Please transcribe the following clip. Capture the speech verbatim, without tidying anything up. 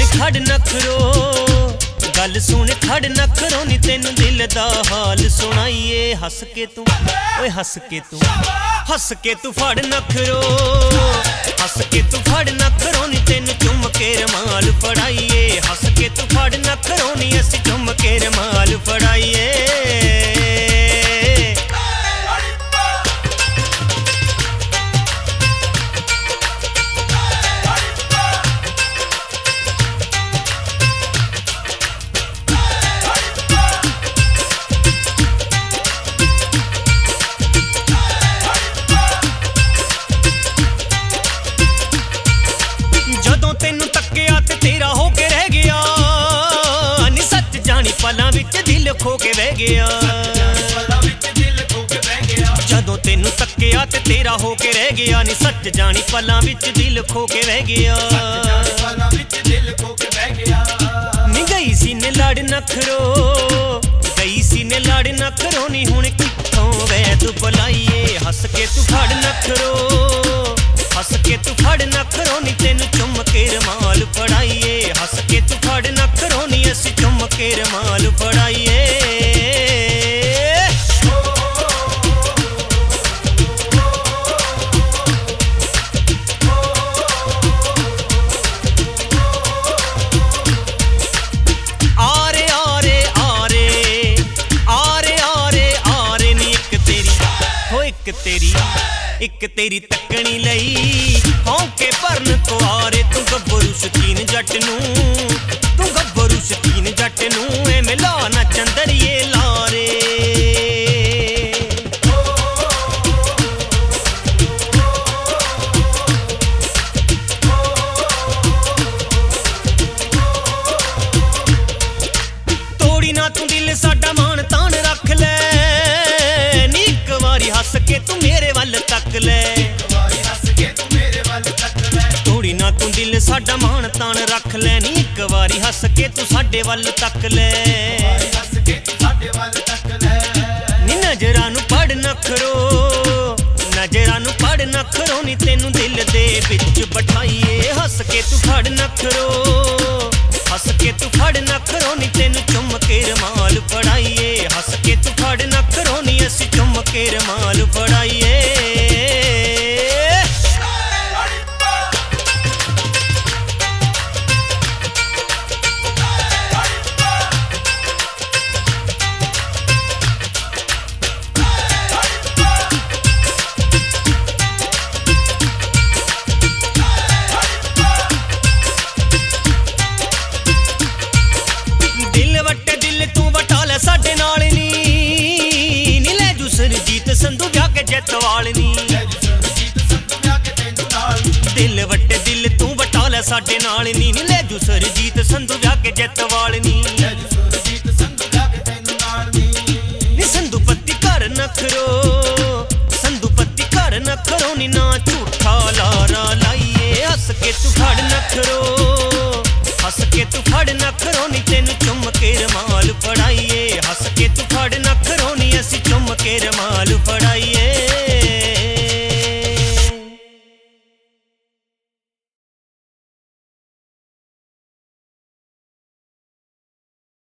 खड़ नखरो गल सुन खड़ नखरो नी तेनू दिल दा हाल सुनाइए। हस के तू ओए हस के तू हस के तू फड़ नखरो हस के तू फड़ नखरो नी तेनू चुम के रमाल फड़ाइए। हस के तू फड़ नखरो नी असी चुम के रमाल फड़ाइए। तेनू तक्किया ते तेरा होके रह गया नी सच जानी पलां विच दिल खो के बह गया। जदों तेनू तक्किया ते तेरा होके रह गया नी सच जानी पलां विच दिल खो के बह गया। नी गई सी ने लड़ नखरो गई सी ने लड़ नखरो नी हुण कित्थों वैद बुलाइए। हस के तू फड़ नखरो हस के तू फड़ नखरो नी तेनू चुम के रमाल फड़ाइए। हस के तू फड़ नखरो नी असी चुम के रमाल फड़ाइए। आरे आरे आरे आरे आरे आरे नी एक तेरी हो एक तेरी एक तेरी तकनी लई हौके भरन को आरे। तू गब्बरू शकीन जट नू तू गब्बरू शकीन जट नू एवें ला ना चंदरिए लारे। तोड़ी ना तू दिल साडा मान तान रख ले नी एक वारी हस के तू मेरे वल तक ले। तोड़ी ना तू दिल साडा मान तान रख ले नी एक वारी हस के तू साडे वल तक ले। नी नजरां नू पढ़ नखरो नजरां नू पढ़ नखरो नी तेनू दिल दे विच बिठाइए। हस के तू फड़ नखरो हस के तू फड़ नखरो नी तेनू चुम के रमाल फड़ाइए। हस के तू फड़ नखरो नी असी चुम के रमाल फड़ाइए। साडे नाल नी नी ले जू सरजीत संधू ब्याह के जैतवाल नी। दिल वट्टे दिल तू वटा ले साडे नाल नी नी ले जू सरजीत संधू ब्याह के जैतवाल नी। नी संधू पत्ती कर नखरो संधू पत्ती कर नखरो नी ना झूठा लारा लाइए। हस के तू फड़ नखरो हस के तू फड़ नखरो नी तेनू चुम के रमाल फड़ाइए। हस के तू फड़ नखरो नी असी चुम के रमाल